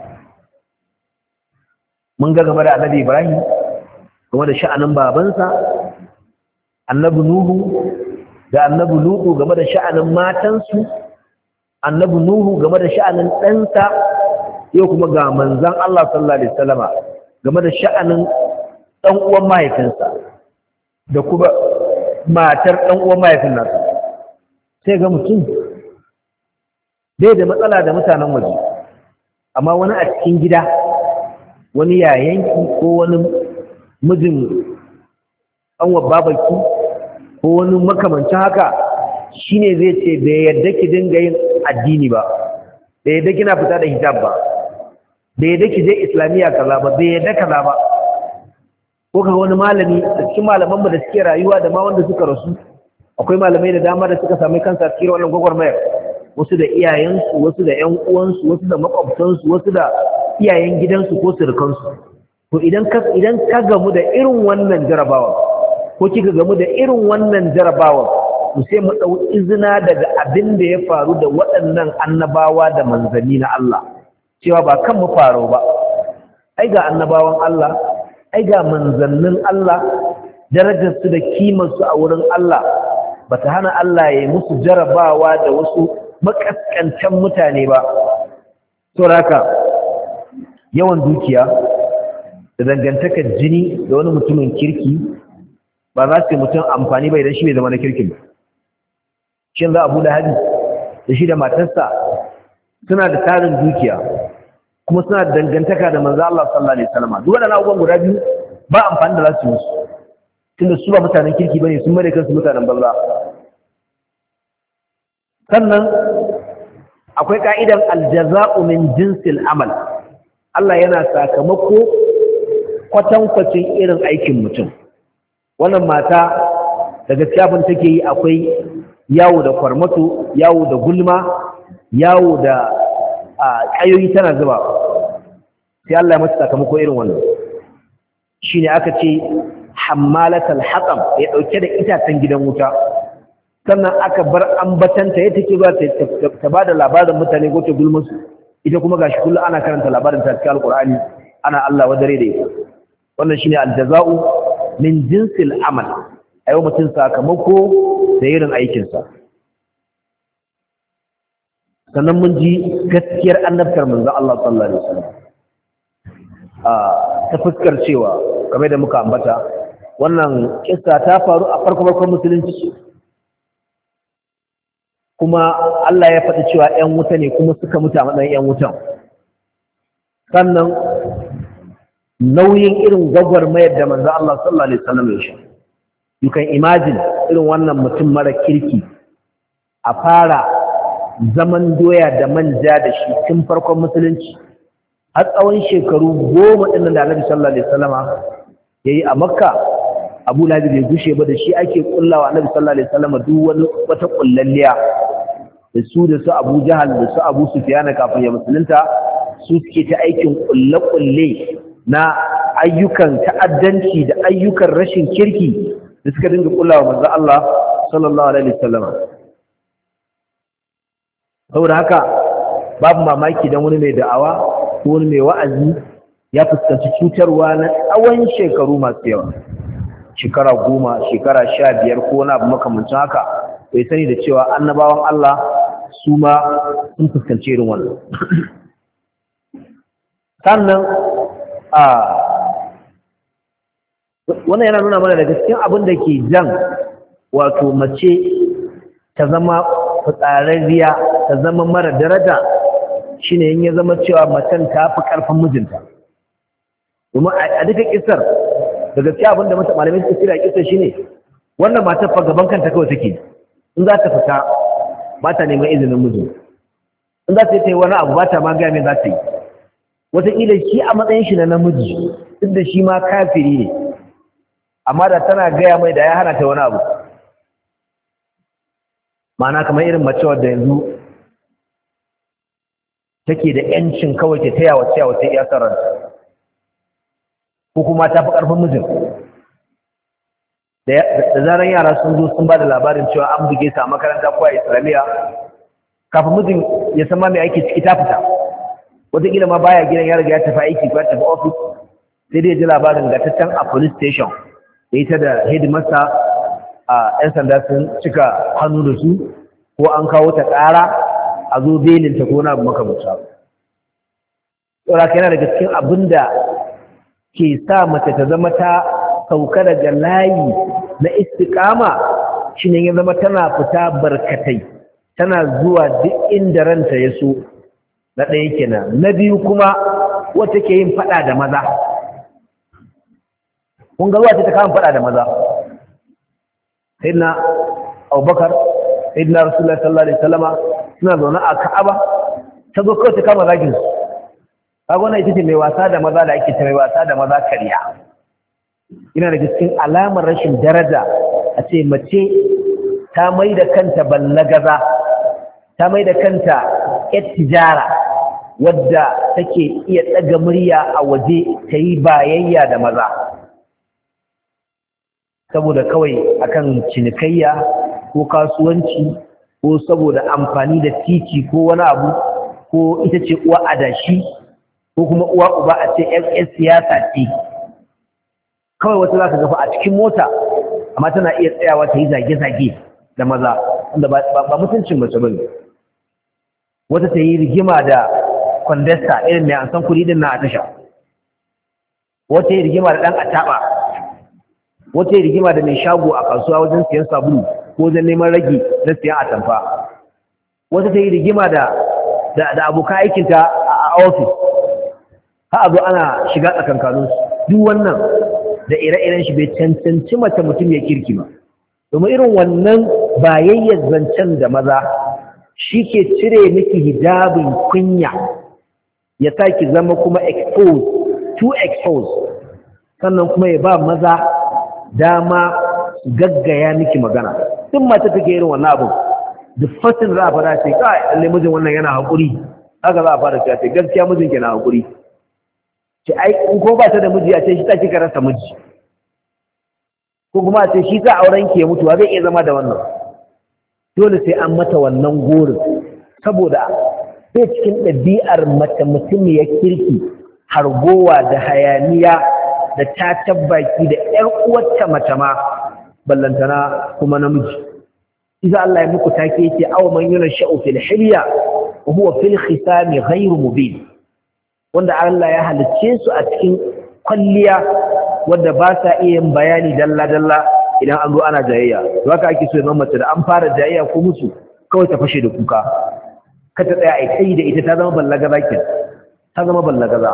mun ga game da annabi Ibrahim game da sha'anin babansa annabi Nuhu da annabi Lutu game da sha'anin matansu annabi Nuhu game da sha'anin ɗansa yau kuma ga manzon Allah sallallahu alaihi wasallama game da sha'anin ɗan uwan mahaifinsa da kuma matar ɗan uwan mahaifin nasa sai ga mutum bai da matsala da mutanen waje amma wani a cikin gida wani yayanki ko wani mijin anwa babaki ko wani makamancin haka shine zai ce bai yadda ki dinga yin addini ba bai yadda kina fita da hijab ba bai yadda ki je islamiyya kaza ba bai yadda kaza ba ko ka wani malami da cikin malaman mu da suke rayuwa da ma wanda suka rasu akwai malamai da dama da suka sami kansa cikin wannan gwagwarmayar wasu da iyayensu wasu da ƴan uwansu wasu da makwabtansu wasu da iyayen gidansu ko surukansu to idan ka gamu da irin wannan jarabawa ko kika gamu da irin wannan jarabawa to sai mu dau izina daga abin da ya faru da waɗannan annabawa da manzanni na Allah cewa ba kan mu faro ba ai ga annabawan Allah ai ga manzannin Allah darajar su da kimar su a wurin Allah bata hana Allah ya musu jarabawa da wasu makaskantan mutane ba saboda haka yawan dukiya da dangantakar jini da wani mutumin kirki ba za su yi mutum amfani ba idan shi bai zama na kirkin ba. Shin za Abu Lahabi da shi da matarsa suna da tarin dukiya kuma suna da dangantaka da manzo Allah sallallahu alaihi wasallam. Duk waɗannan abubuwan guda biyu ba amfani da za su musu tunda su ba mutanen kirki bane, sun mare kansu mutanen banza. Sannan akwai ka'idan aljaza'u min jinsil amal. Allah yana sakamako kwatankwacin irin aikin mutum. Wannan mata da gaskiya abin take yi akwai yawo da kwarmato, yawo da gulma, yawo da ƙayoyi tana zuba. Sai Allah ya mata sakamako irin wannan. Shine aka ce hammalatul hatab, ya dauke da itacen gidan wuta. Sannan aka bar ambatanta ya take zuwa ta bada labarin mutane ko ta gulma su. Ita kuma gashi kullu ana karanta labarin ta cikin Alƙur'ani, ana Allah wadare da ita. Wannan shine aljaza'u min jinsil amal. Ayo mutum sakamako da irin aikinsa. Sannan mun ji gaskiyar annabtar manzon Allah sallallahu alaihi wasallam. Ta fuskar cewa kamar da muka ambata wannan kissa ta faru a farkon musulunci. Kuma Allah ya faɗi cewa ‘yan wuta ne kuma suka mutu a matsayin ‘yan wutan. Sannan nauyin irin gwagwarmayar da manzo Allah sallallahu Alaihi wasallam ya sha. You can imagine irin wannan mutum mara kirki a fara zaman doya da manja da shi tun farkon musulunci. Har tsawon shekaru 10 ɗin da Annabi sallallahu Alaihi wasallama ya yi a Makka, Abu Lahab bai gushe ba da shi ake kullawa Annabi sallallahu Alaihi wasallama duk wani wata kullalliya. Da su Abu Jahal da su Abu Sufyan kafin ya musulunta su suke ta aikin kulle-kulle na ayyukan ta'addanci da ayyukan rashin kirki da suka dinga kullawa manzo Allah sallallahu alaihi wasallam. Saboda haka babu mamaki dan wani mai da'awa ko wani mai wa'azi ya fuskanci cutarwa na tsawon shekaru masu yawa, shekara 10, shekara 15 ko wani abu makamancin haka, bai sani da cewa annabawan Allah su ma sun fuskanci irin wannan. Sannan wannan yana nuna mana daga cikin abin da ke jan wato mace ta zama fitsararriya, ta zama mara daraja, shine in ya zama cewa macen ta fi karfin mijinta. Domin a duka kisar da gaskiya abin da malamai suka tsira kisar shine wannan matar fa gaban kanta kawai take. In za ta fita ba ta neman izinin miji, in za ta yi wani abu ba ta ma gaya mai za ta yi. Wataƙila shi a matsayin shi na namiji duk da shi ma kafiri ne, amma da tana gaya mai da ya hana ta wani abu. Ma'ana kamar irin mace wadda yanzu take da ‘yancin kawai ta taya wace iya sararta, ko kuma ta fi ƙarfin mijin. Da zaran yara sun zo sun ba da labarin cewa an buge su a makaranta ko a Islamiyya, kafin mijin ya san ma mai aiki ciki ta fita. Wataƙila ma baya gidan ya riga ya tafi aiki ko ya tafi ofis, sai dai ya ji labarin ga ta can a police station da ita da headmaster a 'yan sanda sun cika hannu da su, ko an kawo ta ƙara a zo belinta ko na abu makamata. Tsora yana daga cikin abin da ke sa mace ta zama ta sauka daga layi na istiqama shine ya zama tana fita barkatai, tana zuwa duk inda ranta ya so. Na ɗaya kenan. Na biyu kuma wacce ke yin faɗa da maza. Kun ga wacce ta kama faɗa da maza. Sayyidina Abubakar, Sayyidina Rasulullah sallallahu alaihi wasallama suna zaune a Ka'aba, ta zo kawai ta kama zagin su. Kaga wannan ita ce mai wasa da maza da ake ta mai wasa da maza kariya. Ina da cikin alamar rashin daraja a ce mace ta mai da kanta ballagaza, ta mai da kanta ƴar tijara, wadda take iya ɗaga murya a waje ta yi bayayya da maza saboda kawai akan cinikayya ko kasuwanci ko saboda amfani da titi ko wani abu ko ita ce uwa adashi ko kuma uwa uba a ce ƴan siyasa ce kawai wata za ka gafa a cikin mota amma tana iya tsayawa ta yi zage-zage da maza wanda ba mutuncin mace ba ne. Wata ta yi rigima da kwandasta irin mai an san kuɗi din na a tasha, wata yi rigima da ɗan attaɓa, wata yi rigima da mai shago a kasuwa wajen siyan sabulu ko wajen neman ragi na siyan atamfa, wata ta yi rigima da abokan aikinta a ofis, ha a zo ana shiga tsakankaninsu. Duk wannan da ire-iren shi bai cancanci mace mutum ya kirki ba, domin irin wannan bayayyar zancen da maza shi ke cire miki hijabin kunya ya sa ki zama kuma too exposed, sannan kuma ya ba maza dama gaggaya miki magana. Duk mata take irin wannan abu da fasin za a fara ce kai lalle mijin wannan yana haƙuri, haka za a fara ce gaskiya mijin ke na haƙuri, ce ai in ko ba ta da miji a ce shi ta kika rasa miji, ko kuma a ce shi ta auren ki ya mutu zai iya zama da wannan. Dole sai an mata wannan gorin saboda sai cikin ɗabi'ar mace mutum ya kirki hargowa da hayaniya da ta tabbaki da ƴar uwarta mace ma ballantana kuma namiji. Iza Allah ya muku take yake aw man yunasha'u fil hilya wa huwa fil khisami ghayr mubin, wanda Allah ya halicce su a cikin kwalliya wanda ba sa iya yin bayani dalla dalla idan an zo ana jayayya. To haka ake so mace da an fara jayayya ko musu kawai ta fashe da kuka, ka ta tsaya ai kai da ita ta zama ballagaza kin, ta zama ballagaza.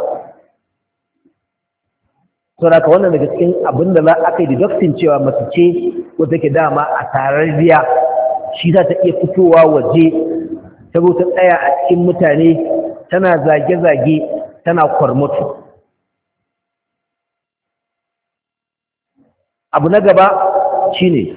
To haka wannan daga cikin abinda za a kai deducting cewa mace ce wanda take dama a tararriya, shi za ta iya fitowa waje ta zo ta tsaya a cikin mutane tana zage-zage tana kwarmutu. Abu na gaba shine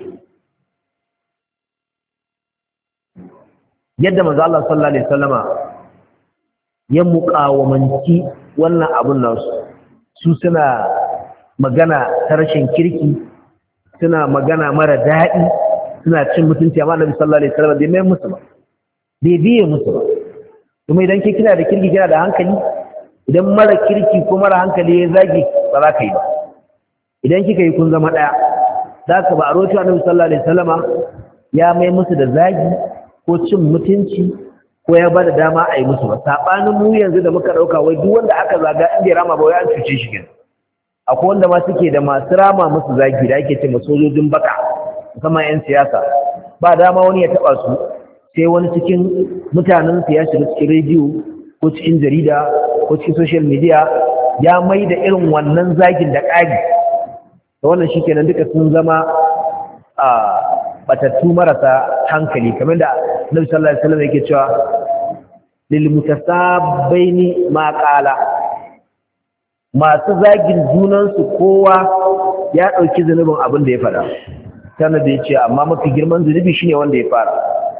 yadda manzo Allah sallallahu alaihi wasallama ya muƙawamanci wannan abun nasu. Su suna magana ta rashin kirki, suna magana mara daɗi, suna cin mutunci, amma Annabi sallallahu alaihi wasallam bai mai musu ba, bai biye musu ba. Kuma idan ke kina da kirki kina da hankali, idan mara kirki ko mara hankali ya zagi ba za ka yi ba. Idan kika yi kun zama ɗaya. Za ka ba a rotu Annabi sallallahu alaihi wasallama ya mai musu da zagi ko cin mutunci ko ya ba da dama a yi musu ba. Saɓanin mu yanzu da muka ɗauka wai duk wanda aka zaga in bai rama ba wai an cuce shi kenan. Akwai wanda ma suke da masu rama musu zagi da ake ce sojojin baka, musamman 'yan siyasa. Ba dama wani ya taɓa su sai wani cikin mutanen su ya shiga cikin rediyo ko cikin jarida ko cikin social media ya mai da irin wannan zagin da ƙari. Da wannan shi kenan duka sun zama a batattu marasa hankali, kamar da Nabi sallallahu alaihi wasallam yake cewa lil mutasabbaini ma qala, masu zagin junansu kowa ya ɗauki zunubin abin da ya faɗa. Sannan da ya ce amma mafi girman zunubi shine wanda ya fara.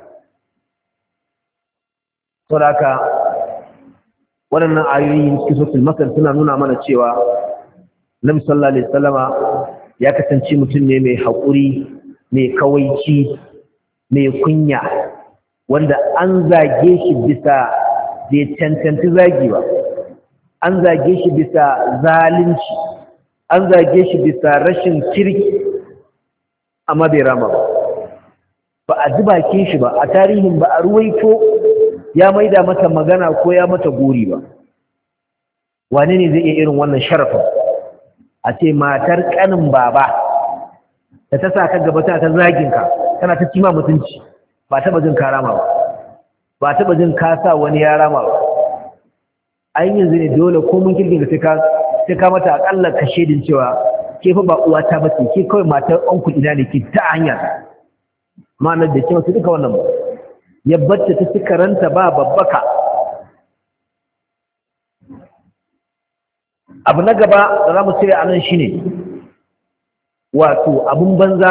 Saboda haka waɗannan ayoyi cikin suratul Masar suna nuna mana cewa Nabi sallallahu alaihi wasallama ya kasance mutum ne mai haƙuri, mai kawaici, mai kunya, wanda an zage shi bisa bai cancanci zagi ba, an zage shi bisa zalunci, an zage shi bisa rashin kirki, amma bai rama ba a ji bakin shi ba, a tarihin ba a ruwaito ya maida mata magana ko ya mata gori ba. Wane ne zai iya irin wannan sharafin? A ce matar kanin baba da ta sa ka gaba ta zaginka tana ta cima mutunci, ba taɓa jin ka rama ba, ba taɓa jin ka sa wani ya rama ba. An yanzu ne dole ko mun kirkin da sai ka mata akalla ka shedin cewa ke fa ba uwa ta bace, ke kawai matar ɗan ina ne ke ta hanya ma'anar da cewa su duka wannan ba ya bacce ta ci karanta ba babbaka. Abu na gaba da za mu cire a nan shi ne wato abin banza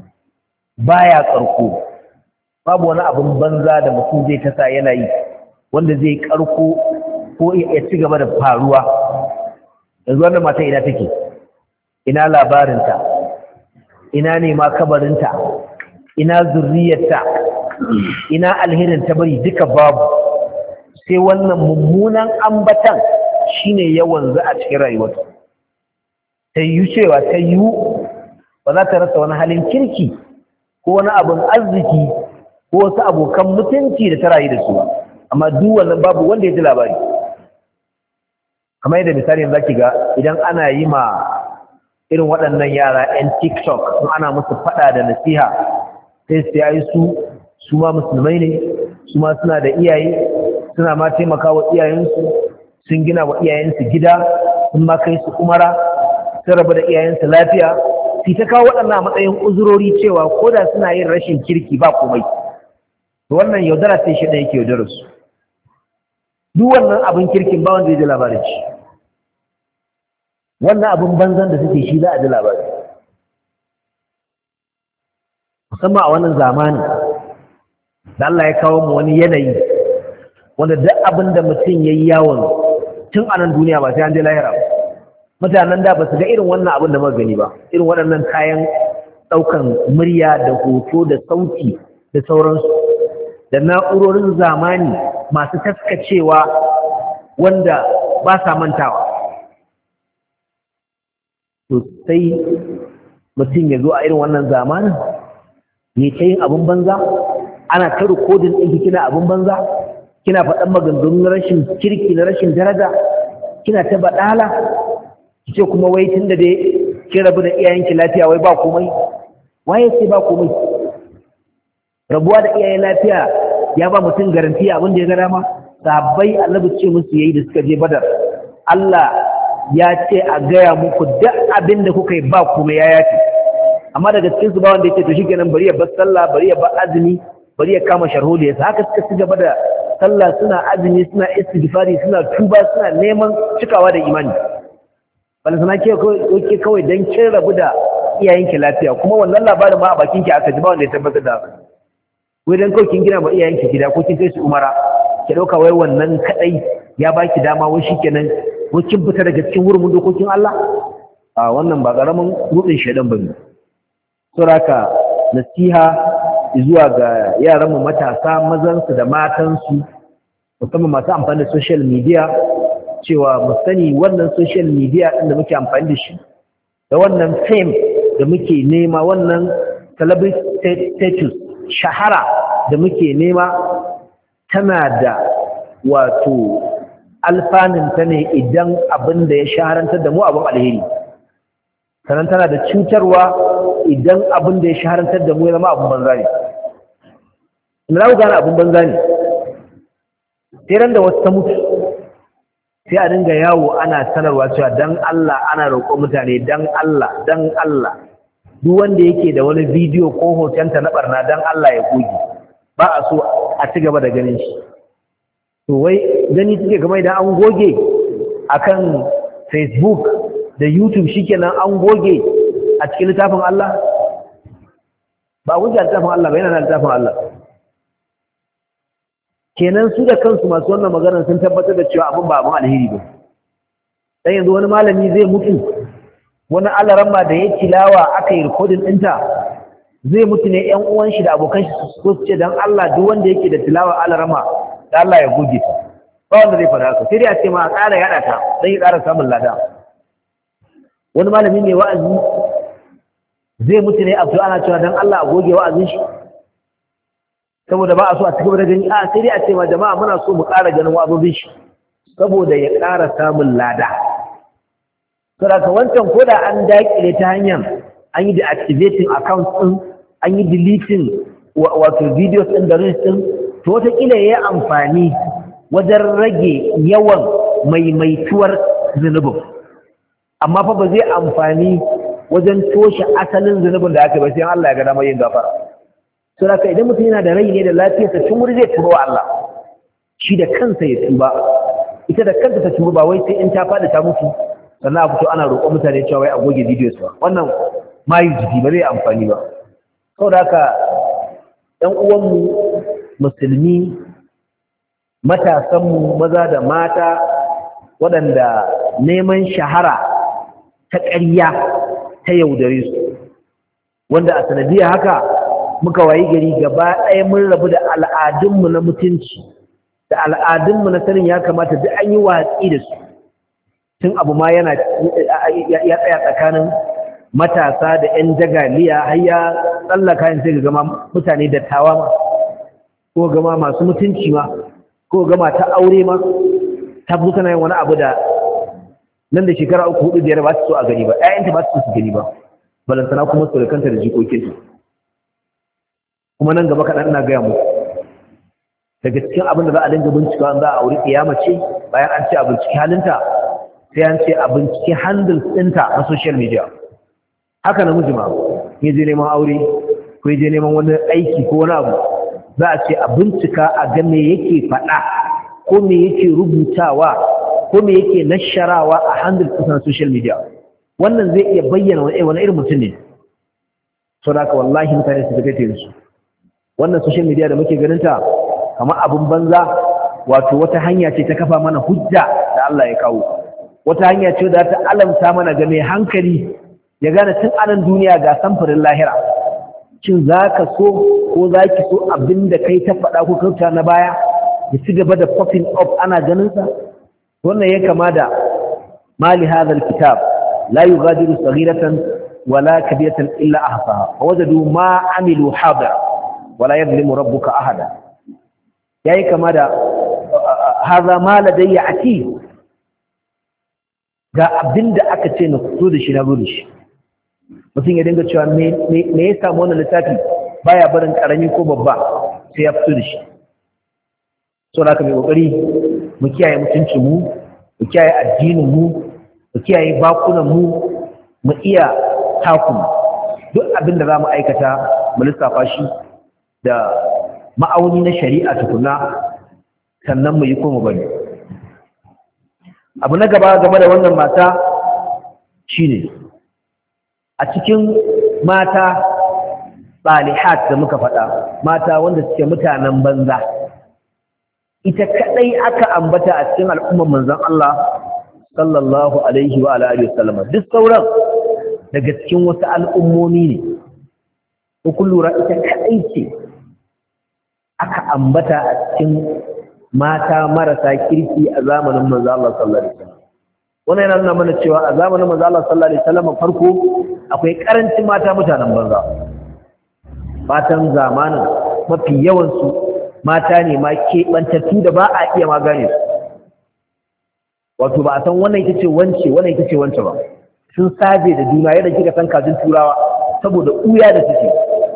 baya karko. Babu wani abin banza da mutum zai tasa yana yi wanda zai karko ko ya ci gaba da faruwa. Yanzu wannan mata ina take, ina labarinta, ina ne ma kabarinta, ina zurriyarta, ina alherin ta bari, duka babu. Sai wannan mummunan ambatan shine yawan za a cikin rayuwarta. Ta yi cewa ta yi ba za ta rasa wani halin kirki ko wani abin arziki ko wasu abokan mutunci da ta rayu da su ba, amma duk wannan babu wanda ya ji labari. Kamar yadda misali yanzu zaki ga idan ana yi ma irin waɗannan yara 'yan TikTok sun ana musu faɗa da nasiha, sai su yi su ma musulmai ne, su ma suna da iyaye, suna ma taimaka wa iyayensu, sun gina wa iyayensu gida, sun ma kai su umara, sun rabu da iyayensu lafiya. Su ta kawo waɗannan a matsayin uzurori cewa ko da suna yin rashin kirki ba komai. To wannan yaudara sai shi ɗaya yake yaudarar su. Duk wannan abin kirkin ba wanda ya ji labarin shi. Wannan abin banzan da suke shi za a ji labari. Musamman a wannan zamani da Allah ya kawo mu wani yanayi wanda duk abin da mutum ya yi yawon tun a nan duniya ba sai an je lahira ba. Mutanen da ba su ga irin wannan abin da muka gani ba, irin waɗannan kayan ɗaukan murya da hoto da sauti da sauransu, da na'urorin zamani masu taskacewa wanda ba sa mantawa. To sai mutum ya zo a irin wannan zamanin ya ta yin abin banza, ana ta rikodin ɗinki kina abin banza, kina faɗan maganganu na rashin kirki na rashin daraja, kina ta baɗala, ce kuma wai tun da dai kin rabu da iyayenki lafiya wai ba komai. Waye ce ba komai? Rabuwa da iyayen lafiya ya ba mutum garanti abin da ya ga dama. Sahabbai Annabi ce musu yayi da suka je Badar, Allah ya ce a gaya muku duk abin da kuka yi ba komai ya yace. Amma daga cikin su ba wanda yake to shikenan bari ya bar sallah, bari ya bar azumi, bari ya kama sharholiya. Haka suka ci gaba da sallah, suna azumi, suna istighfari, suna tuba, suna neman cikawa da imani. Bala sana ke kawai don kin rabu da iyayenki lafiya, kuma wannan labarin ma a bakinki aka ji ba wanda ya tabbatar da haka. Wai don kawai kin gina ma iyayenki gida ko kin kai su umara, ki ɗauka wai wannan kaɗai ya baki dama wai shikenan ko kin fita daga cikin hurumin dokokin Allah? A wannan ba ƙaramin rudin shaidan bane. Saboda nasiha zuwa ga yaranmu matasa, mazansu da matansu, musamman masu amfani da social media, cewa mu sani wannan social media ɗin da muke amfani da shi, da wannan fame da muke nema, wannan celebrity status, shahara da muke nema, tana da wato alfaninta ne idan abin da ya shaharantar da mu abin alheri, sannan tana da cutarwa idan abin da ya shaharantar da mu ya zama abin banza ne. Ina za ku gane abin banza ne? Sai ran da wasu ta mutu sai a dinga yawo ana sanarwa cewa dan Allah ana roƙo mutane dan Allah duk wanda yake da wani bidiyo ko hotonta na barna dan Allah ya goge, ba a so a ci gaba da ganin shi. To wai gani take kamar idan an goge akan Facebook da YouTube shikenan an goge a cikin littafin Allah? Ba goge a littafin Allah ba, yana da littafin Allah. Kenan su da kansu masu wannan maganar sun tabbatar da cewa abin ba abin alheri ba. Dan yanzu wani malami zai mutu, wani alaramma da ya tilawa aka yi rikodin ɗinta zai mutu ne, ƴan uwan shi da abokan shi su ce dan Allah duk wanda yake da tilawa alaramma da Allah ya goge ta. Ba wanda zai faɗa haka, sai dai a ce ma a ƙara yaɗa ta don ya ƙara samun lada. Wani malami mai wa'azi zai mutu ne a fito ana cewa dan Allah a goge wa'azin shi, saboda ba a so a cikin da gani, a sai dai a ce ma jama'a muna so mu ƙara ganin wa'azobin shi saboda ya ƙara samun lada. Saboda wancan ko da an daƙile ta hanyar an yi deactivating account ɗin, an yi deleting wato videos ɗin da reels ɗin, to wataƙila ya yi amfani wajen rage yawan maimaituwar zunubin, amma fa ba zai amfani wajen toshe asalin zunubin da aka yi ba, sai Allah ya ga damar yin gafara. So haka idan mutum yana da rai ne da lafiyarsa tun wuri zai tuba wa Allah, shi da kansa ya tuba, ita da kanta ta tuba, ba wai sai in ta faɗi ta mutu sannan a fito ana roƙon mutane cewa wai a goge videos ba. Wannan mayu jiki ba zai amfani ba. Saboda haka ɗan uwanmu musulmi matasanmu maza da mata waɗanda neman shahara ta ƙarya ta yaudare su, wanda a sanadiyar haka muka wayi gari gaba ɗaya mun rabu da al'adunmu na mutunci da al'adunmu na sanin ya kamata duk an yi watsi da su tun abu ma yana ya tsaya tsakanin matasa da 'yan jagaliya har ya tsallaka yin sai ga gama mutane dattawa ma ko gama masu mutunci ma ko gama ta aure ma ta fi tana yin wani abu da nan da shekara 3, 4, 5 ba su so a gani ba, ‘ya'yanta ba su so su gani ba, balantana kuma su da kanta da jikokinta. Kuma nan gaba kaɗan ina gaya muku daga cikin abin da za a dinga bincika za a auri ƙiyama ce bayan an ce a binciki halinta sai an ce a binciki handles ɗinta na social media. Haka namiji ma ya je neman aure ko ya je neman wani aiki ko wani abu za a ce a bincika a ga me yake faɗa ko me yake rubutawa ko me yake nasharawa a handle ɗinsa na social media. Wannan zai iya bayyana wani irin mutum ne. So da haka wallahi mutane su tafi su wannan social media da muke ganin ta kamar abin banza, wato wata hanya ce ta kafa mana hujja da Allah ya kawo, wata hanya ce da ta alamta mana ga mai hankali ya gane tun anan duniya ga samfurin lahira. Shin za ka so ko za ki so abin da kai ta faɗa ko kauta na baya ya ci gaba da popping up ana ganinsa? Wannan ya kama da mali hadal kitab la yughadiru saghiratan wala kabiratan illa ahsaha wa wajadu ma amilu hadira wala yadhlimu rabbuka ahada. Yayi kama da hadha ma ladayya ati, ga abinda aka ce na fito da shi na gudu shi. Mutum ya dinga cewa me ya samu wannan littafi baya barin karami ko babba sai ya fito da shi. So da haka mai kokari mu kiyaye mutuncin mu kiyaye addinin mu kiyaye bakunan mu iya taku duk abin da zamu aikata mu lissafa shi da ma'auni na shari'a tukuna sannan mu yi kuma bane. Abu na gaba game da wannan mata shine a cikin mata salihat da muka faɗa, mata wanda suke mutanen banza, ita kadai aka ambata a cikin al'ummar manzon Allah sallallahu alaihi wa alihi wasallam. Duk sauran daga cikin wasu al'ummomi ne. Ko kun lura ita kadai ce aka ambata a cikin mata marasa kirki a zamanin manzon Allah sallallahu alaihi wasallam. Wannan yana nuna mana cewa a zamanin manzon Allah sallallahu alaihi wasallam farko akwai karancin mata mutanen banza. Matan zamanin mafi yawan su mata ne ma keɓantattu da ba a iya ma gane su, wato ba a san wannan ita ce wance wannan ita ce wance ba, sun saje da juna yadda kika san kajin turawa saboda ɓuya da suke.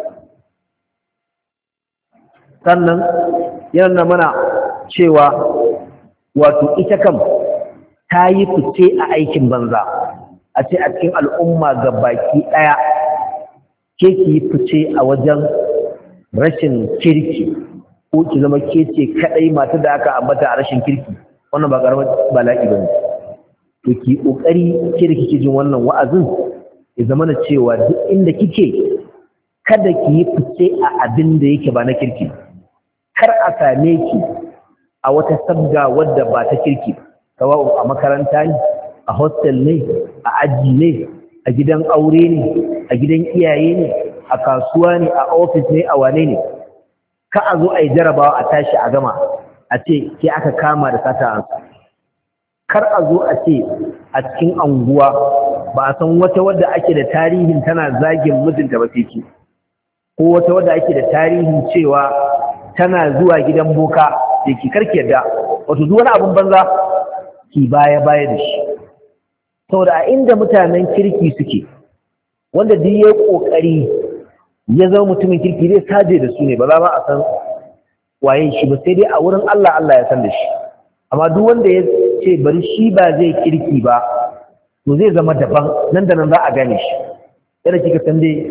Sannan yana mana cewa wato ita kam ta yi fice a aikin banza, a ce a cikin al'umma ga baki ɗaya ke ki yi fice a wajen rashin kirki ko ki zama ke ce kadai mata da aka ambata a rashin kirki, wannan ba karamar bala'i bane. To ki kokari ke da kike jin wannan wa'azin ya zama na cewa duk inda kike kada ki yi fice a abin da yake ba na kirki, kar a same ki a wata sabga wadda ba ta kirki, sawa'u a makaranta ne, a hostel ne, a aji ne, a gidan aure ne, a gidan iyaye ne, a kasuwa ne, a ofis ne, a wane ne. Ka a zo a yi jarabawa a tashi a gama a ce ke aka kama da sata ansa. Kar a zo a ce a cikin anguwa ba a san wata wadda ake da tarihin tana zagin mijinta ba sai ki, ko wata wadda ake da tarihin cewa tana zuwa gidan boka da ki karki yadda, wato duk wani abun banza ki baya da shi. Saboda a inda mutanen kirki suke, wanda duk ya kokari ya zama mutumin kirki zai saje da su ne, ba za ma a san waye shi ba, sai dai a wurin Allah ya san da shi. Amma duk wanda ya ce bari shi ba zai kirki ba to zai zama daban, nan da nan za a gane shi. Yana kika san dai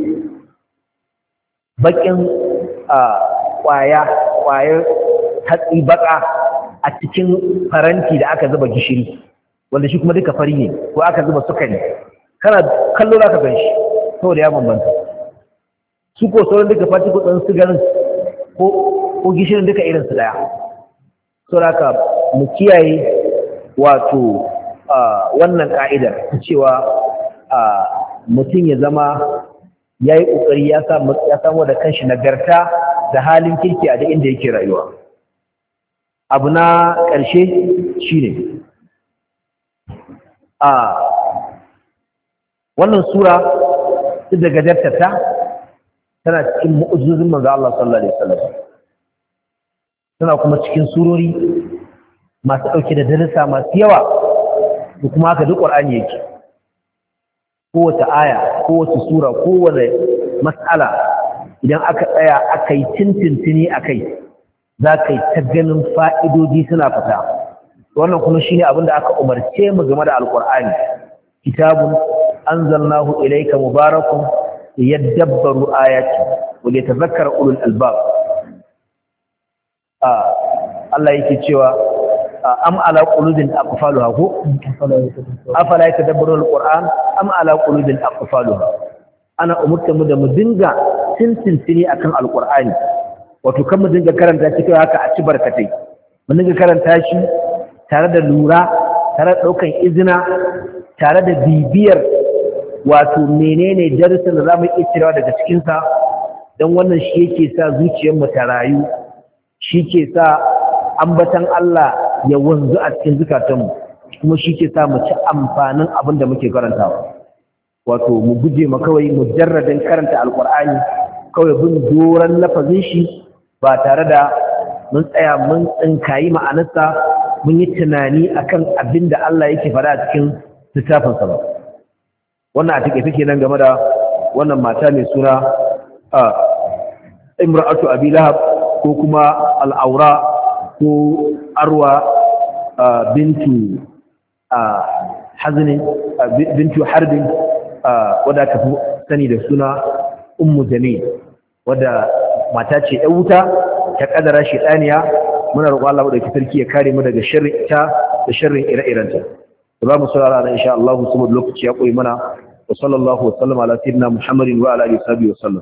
bakin kwayar hatsi baka a cikin faranti da aka zuba gishiri, wanda shi kuma duka fari ne, ko aka zuba sukari, kana kallo za ka gan shi saboda ya bambanta. Su ko sauran duka fati kudin sigarin ko gishirin duka irinsu daya. saboda mu kiyaye wato wannan ka'idar cewa mutum ya zama yayi kokari ya samu da kanshi nagarta da halin kirki a duk inda yake rayuwa. Abu na ƙarshe shine wannan sura duk da gajartarta tana cikin mu'ujizin manzo Allah sallallahu alaihi wasallam, tana kuma cikin surori masu ɗauke da darussa masu yawa, da kuma haka duk Qur'ani yake. Kowace aya, kowace sura, kowace mas'ala idan aka tsaya aka yi tintintini akai, za ka yi ta ganin fa'idoji suna fita. Wannan kuma shine abin da aka umarce mu game da Alƙur'ani. Kitabun anzalnahu ilayka mubarakun liyadabbaru ayati wa liyatadhakkara ulul albab. Allah yake cewa am ala qulubin aqfaluha ko afala yatadabbaruna alquran am ala qulubin aqfaluha. Ana umurta mu da mu dinga tintintini akan alqur'ani, wato kan mu dinga karanta shi kai haka a ci barkatai, mu dinga karanta shi tare da lura, tare da daukan izina, tare da bibiyar wato menene darasin da zamu iya cirewa daga cikin sa, dan wannan shi yake sa zuciyar mu ta rayu, shi ke sa ambatan Allah ya wanzu a cikin zukatanmu, kuma shi ke sa mu ci amfanin abin da muke karantawa. Wato mu guje ma kawai mujarradin karanta alkur'ani, kawai bin doran lafazin shi ba tare da mun tsaya mun tsinkayi ma'anarsa, mun yi tunani akan abin da Allah yake faɗa a cikin littafinsa ba. Wannan a take nan game da wannan mata mai suna Imra'atu Abi Lahab, ko kuma al'aura, ko Arwa bintu bintu Harbin, wadda aka fi sani da suna Ummu Jamil, wadda mata ce ɗan wuta ta ƙadara shaɗaniya. Muna roƙon Allah da sarki ya kare mu daga sharrin ita da sharrin ire-irenta. Da ba mu saurara da insha Allah saboda lokaci ya koyi mana. Wa sallallahu wa sallama ala sayyidina Muhammadin wa ala alihi wa sahbihi wa sallam.